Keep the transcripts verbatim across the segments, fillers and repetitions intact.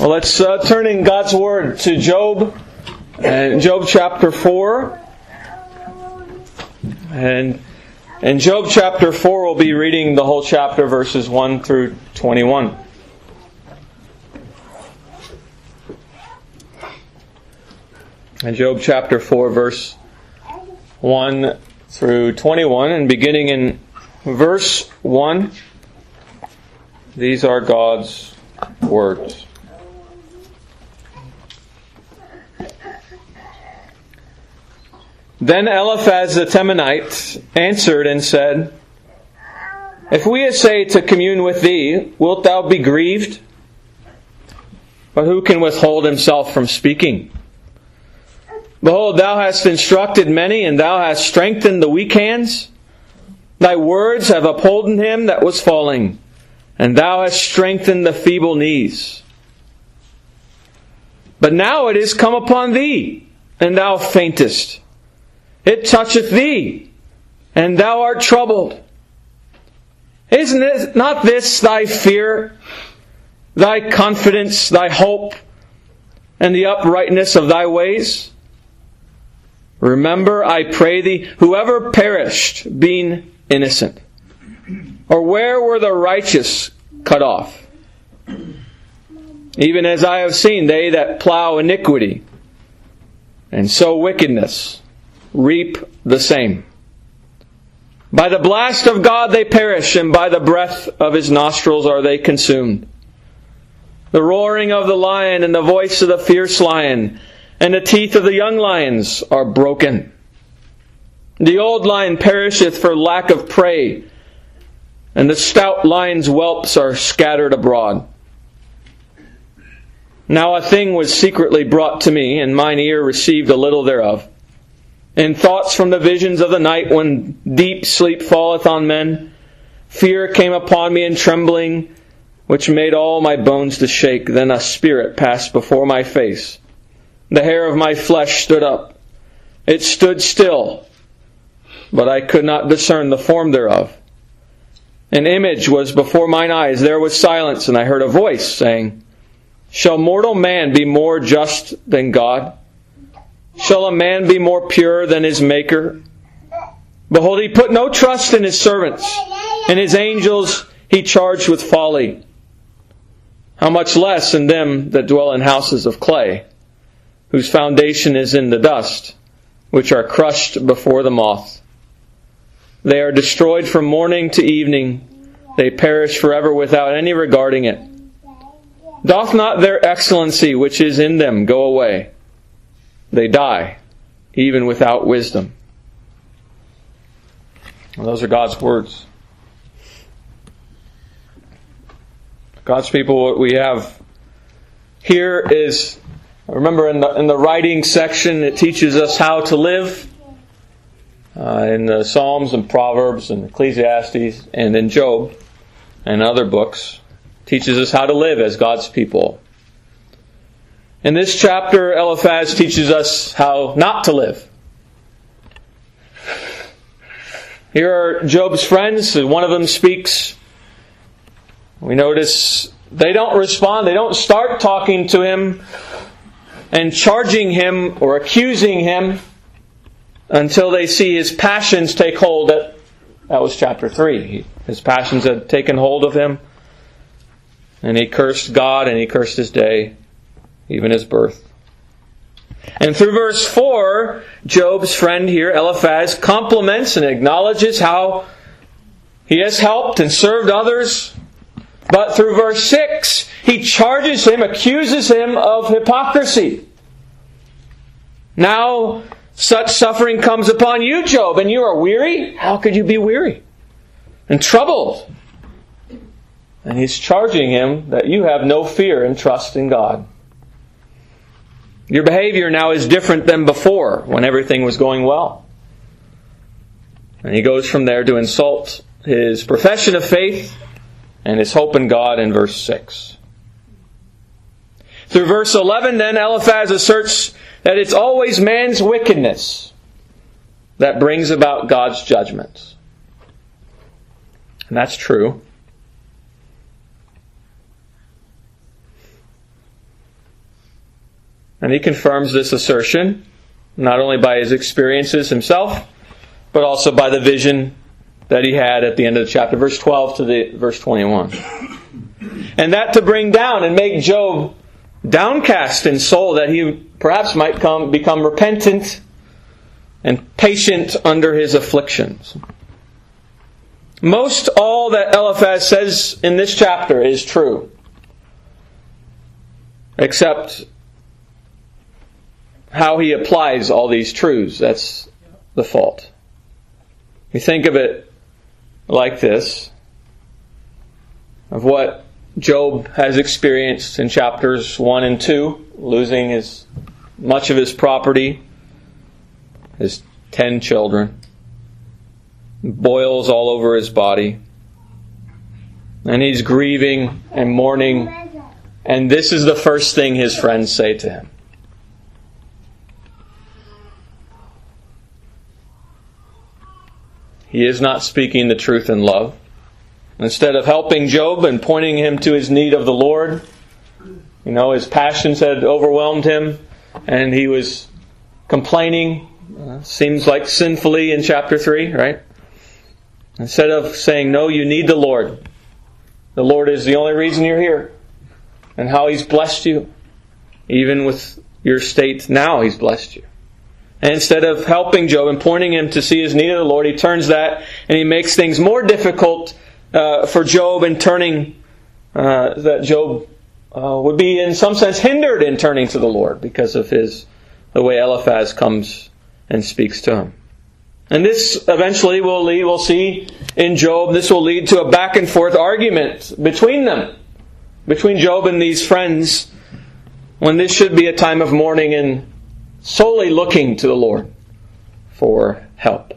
Well, let's uh, turn in God's Word to Job, and Job chapter four. And in Job chapter four, we'll be reading the whole chapter, verses one through twenty-one. In Job chapter four, verse one through twenty-one, and beginning in verse one, these are God's words. Then Eliphaz the Temanite answered and said, If we essay to commune with thee, wilt thou be grieved? But who can withhold himself from speaking? Behold, thou hast instructed many, and thou hast strengthened the weak hands. Thy words have upholden him that was falling, and thou hast strengthened the feeble knees. But now it is come upon thee, and thou faintest. It toucheth thee, and thou art troubled. Isn't it not this thy fear, thy confidence, thy hope, and the uprightness of thy ways? Remember, I pray thee, whoever perished, being innocent, or where were the righteous cut off? Even as I have seen they that plow iniquity, and sow wickedness, reap the same. By the blast of God they perish, and by the breath of His nostrils are they consumed. The roaring of the lion and the voice of the fierce lion and the teeth of the young lions are broken. The old lion perisheth for lack of prey, and the stout lion's whelps are scattered abroad. Now a thing was secretly brought to me, and mine ear received a little thereof. In thoughts from the visions of the night, when deep sleep falleth on men, fear came upon me and trembling, which made all my bones to shake. Then a spirit passed before my face. The hair of my flesh stood up. It stood still, but I could not discern the form thereof. An image was before mine eyes. There was silence, and I heard a voice saying, Shall mortal man be more just than God? Shall a man be more pure than his Maker? Behold, he put no trust in his servants, and his angels he charged with folly. How much less in them that dwell in houses of clay, whose foundation is in the dust, which are crushed before the moth. They are destroyed from morning to evening. They perish forever without any regarding it. Doth not their excellency which is in them go away? They die, even without wisdom. Well, those are God's words. God's people, what we have here is, remember in the, in the writing section, it teaches us how to live. Uh, in the Psalms and Proverbs and Ecclesiastes and in Job and other books, teaches us how to live as God's people. In this chapter, Eliphaz teaches us how not to live. Here are Job's friends. One of them speaks. We notice they don't respond. They don't start talking to him and charging him or accusing him until they see his passions take hold. That, that was chapter three. His passions had taken hold of him. And he cursed God and he cursed his day, even his birth. And through verse four, Job's friend here, Eliphaz, compliments and acknowledges how he has helped and served others. But through verse six, he charges him, accuses him of hypocrisy. Now, such suffering comes upon you, Job, and you are weary? How could you be weary? And troubled? And he's charging him that you have no fear and trust in God. Your behavior now is different than before, when everything was going well. And he goes from there to insult his profession of faith and his hope in God in verse six. Through verse eleven, then, Eliphaz asserts that it's always man's wickedness that brings about God's judgment. And that's true. And he confirms this assertion, not only by his experiences himself, but also by the vision that he had at the end of the chapter, verse twelve to the verse twenty-one. And that to bring down and make Job downcast in soul, that he perhaps might come become repentant and patient under his afflictions. Most all that Eliphaz says in this chapter is true, except how he applies all these truths. That's the fault. You think of it like this, of what Job has experienced in chapters one and two, losing his much of his property, his ten children, boils all over his body, and he's grieving and mourning, and this is the first thing his friends say to him. He is not speaking the truth in love. Instead of helping Job and pointing him to his need of the Lord, you know, his passions had overwhelmed him, and he was complaining, uh, seems like sinfully in chapter three, right? Instead of saying, no, you need the Lord. The Lord is the only reason you're here. And how He's blessed you. Even with your state now, He's blessed you. And instead of helping Job and pointing him to see his need of the Lord, he turns that and he makes things more difficult uh, for Job in turning, uh, that Job uh, would be in some sense hindered in turning to the Lord because of his the way Eliphaz comes and speaks to him. And this eventually will lead, we'll see in Job, this will lead to a back and forth argument between them, between Job and these friends, when this should be a time of mourning and solely looking to the Lord for help.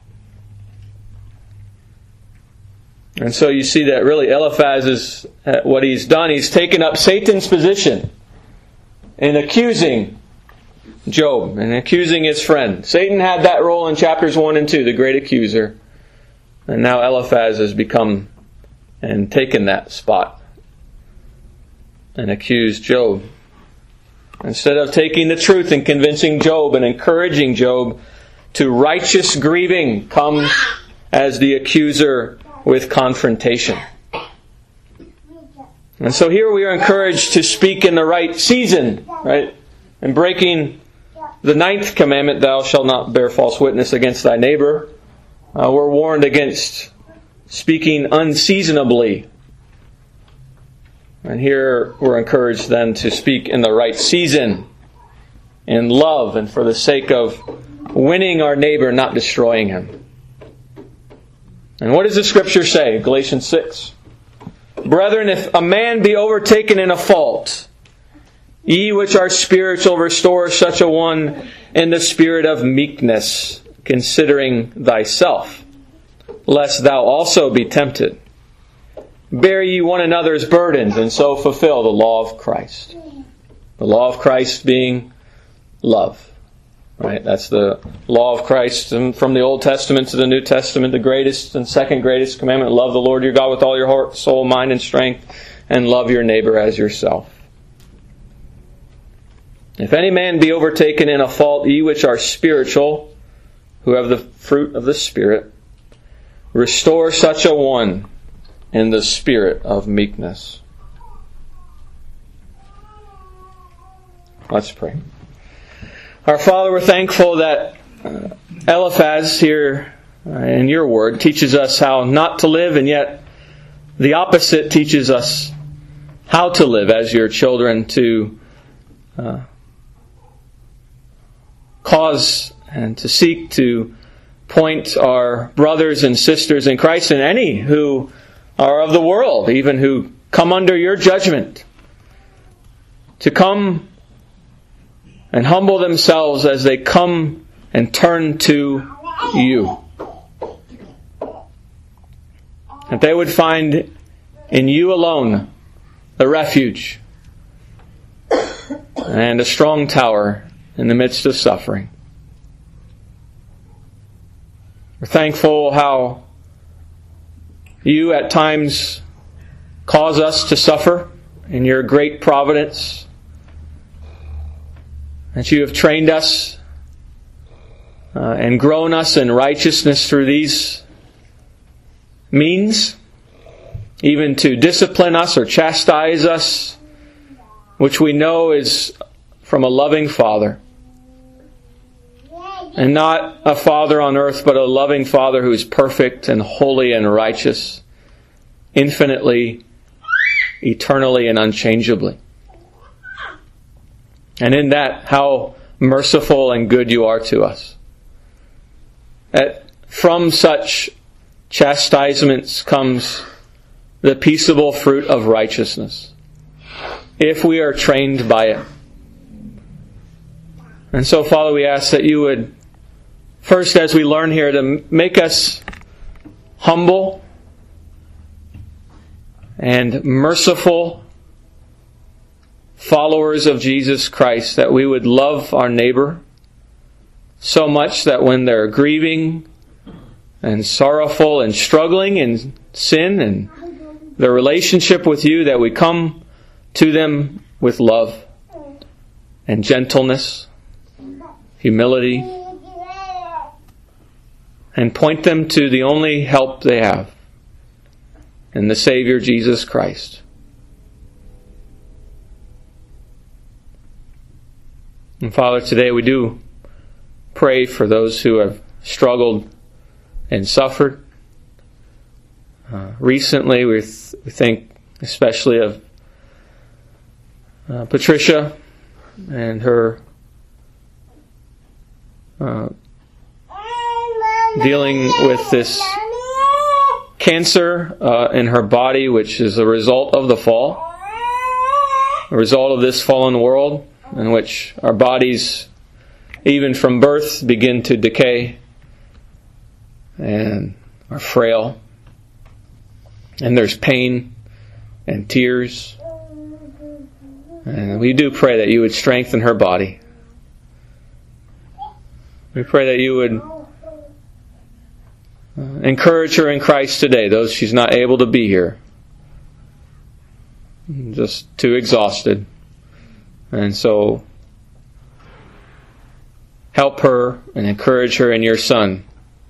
And so you see that really Eliphaz is, uh, what he's done, he's taken up Satan's position in accusing Job and accusing his friend. Satan had that role in chapters one and two, the great accuser. And now Eliphaz has become and taken that spot and accused Job. Instead of taking the truth and convincing Job and encouraging Job to righteous grieving, comes as the accuser with confrontation. And so here we are encouraged to speak in the right season, right? And breaking the ninth commandment, thou shalt not bear false witness against thy neighbor. Uh, we're warned against speaking unseasonably. And here we're encouraged then to speak in the right season, in love, and for the sake of winning our neighbor, not destroying him. And what does the Scripture say? Galatians six. Brethren, if a man be overtaken in a fault, ye which are spiritual, restore such a one in the spirit of meekness, considering thyself, lest thou also be tempted. Bear ye one another's burdens, and so fulfill the law of Christ. The law of Christ being love. Right? That's the law of Christ from the Old Testament to the New Testament. The greatest and second greatest commandment, love the Lord your God with all your heart, soul, mind, and strength, and love your neighbor as yourself. If any man be overtaken in a fault, ye which are spiritual, who have the fruit of the Spirit, restore such a one in the spirit of meekness. Let's pray. Our Father, we're thankful that uh, Eliphaz here uh, in your word teaches us how not to live, and yet the opposite teaches us how to live as your children, to uh, cause and to seek to point our brothers and sisters in Christ, and any who are of the world, even who come under your judgment, to come and humble themselves as they come and turn to you. That they would find in you alone a refuge and a strong tower in the midst of suffering. We're thankful how you at times cause us to suffer in your great providence. that you have trained us uh, and grown us in righteousness through these means, even to discipline us or chastise us, which we know is from a loving Father. And not a Father on earth, but a loving Father who is perfect and holy and righteous, infinitely, eternally, and unchangeably. And in that, how merciful and good you are to us. That from such chastisements comes the peaceable fruit of righteousness, if we are trained by it. And so, Father, we ask that you would, first, as we learn here, to make us humble and merciful followers of Jesus Christ, that we would love our neighbor so much that when they're grieving and sorrowful and struggling in sin and their relationship with you, that we come to them with love and gentleness, humility, and point them to the only help they have in the Savior Jesus Christ. And Father, today we do pray for those who have struggled and suffered. Uh, recently, we, th- we think especially of uh, Patricia and her uh, dealing with this cancer uh, in her body, which is a result of the fall, a result of this fallen world, in which our bodies, even from birth, begin to decay and are frail. And there's pain and tears. And we do pray that you would strengthen her body. We pray that you would encourage her in Christ today, though she's not able to be here. Just too exhausted. And so, help her and encourage her in your Son.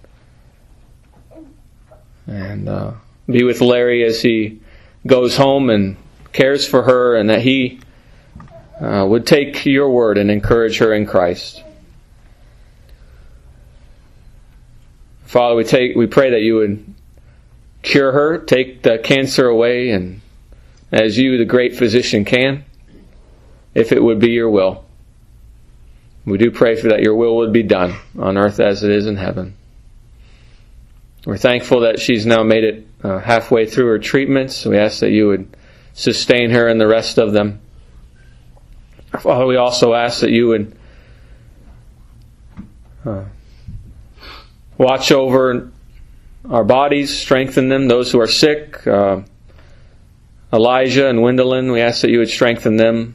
And uh, be with Larry as he goes home and cares for her, and that he uh, would take your word and encourage her in Christ. Father, we take, we pray that you would cure her, take the cancer away, and as you, the great physician, can, if it would be your will. We do pray for that your will would be done on earth as it is in heaven. We're thankful that she's now made it uh, halfway through her treatments. We ask that you would sustain her in the rest of them. Father, we also ask that you would uh, watch over our bodies, strengthen them. Those who are sick, uh, Elijah and Wendelin, we ask that you would strengthen them.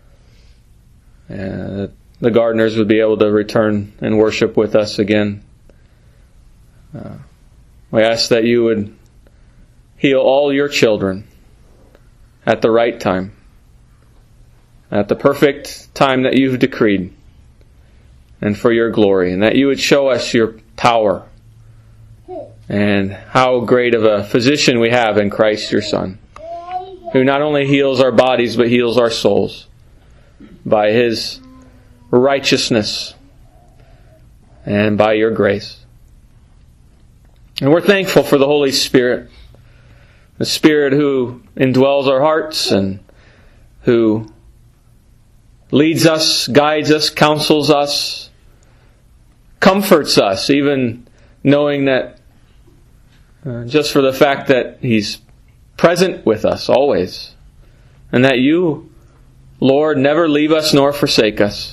And that the Gardners would be able to return and worship with us again. Uh, we ask that you would heal all your children at the right time, at the perfect time that you've decreed, and for your glory, and that you would show us your power and how great of a physician we have in Christ your Son, who not only heals our bodies but heals our souls by His righteousness and by your grace. And we're thankful for the Holy Spirit, the Spirit who indwells our hearts and who leads us, guides us, counsels us, comforts us, even knowing that uh, just for the fact that He's present with us always, and that you, Lord, never leave us nor forsake us.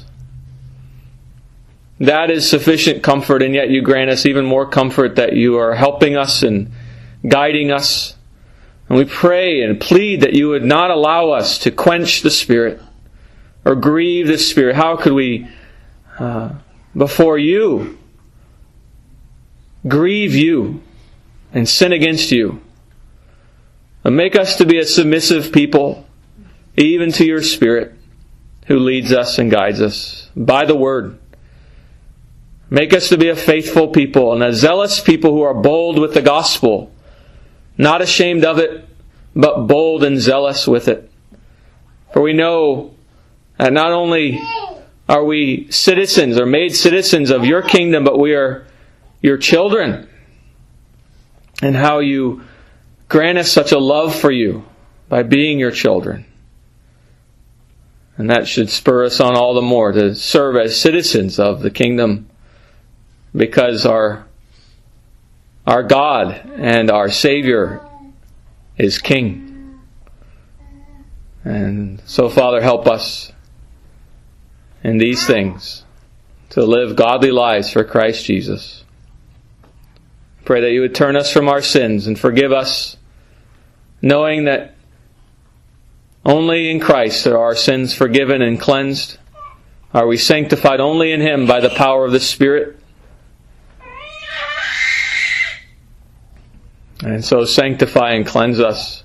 That is sufficient comfort, and yet you grant us even more comfort that you are helping us and guiding us. And we pray and plead that you would not allow us to quench the Spirit or grieve the Spirit. How could we, uh, before you, grieve you and sin against you? And make us to be a submissive people, even to your Spirit, who leads us and guides us by the Word. Make us to be a faithful people and a zealous people who are bold with the gospel, not ashamed of it, but bold and zealous with it. For we know that not only are we citizens or made citizens of your kingdom, but we are your children. And how you grant us such a love for you by being your children. And that should spur us on all the more to serve as citizens of the kingdom, because our, our God and our Savior is King. And so, Father, help us in these things to live godly lives for Christ Jesus. Pray that you would turn us from our sins and forgive us, knowing that only in Christ are our sins forgiven and cleansed. Are we sanctified only in Him by the power of the Spirit? And so sanctify and cleanse us,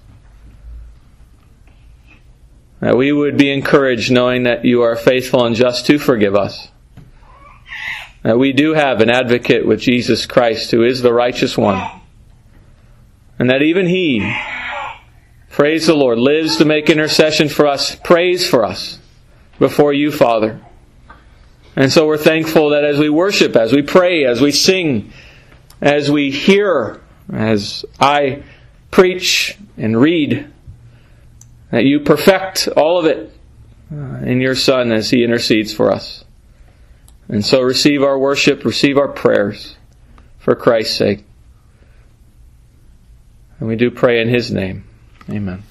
that we would be encouraged knowing that you are faithful and just to forgive us. That we do have an advocate with Jesus Christ, who is the righteous one. And that even He, praise the Lord, lives to make intercession for us, prays for us before you, Father. And so we're thankful that as we worship, as we pray, as we sing, as we hear, as I preach and read, that you perfect all of it in your Son as He intercedes for us. And so receive our worship, receive our prayers for Christ's sake. And we do pray in His name. Amen.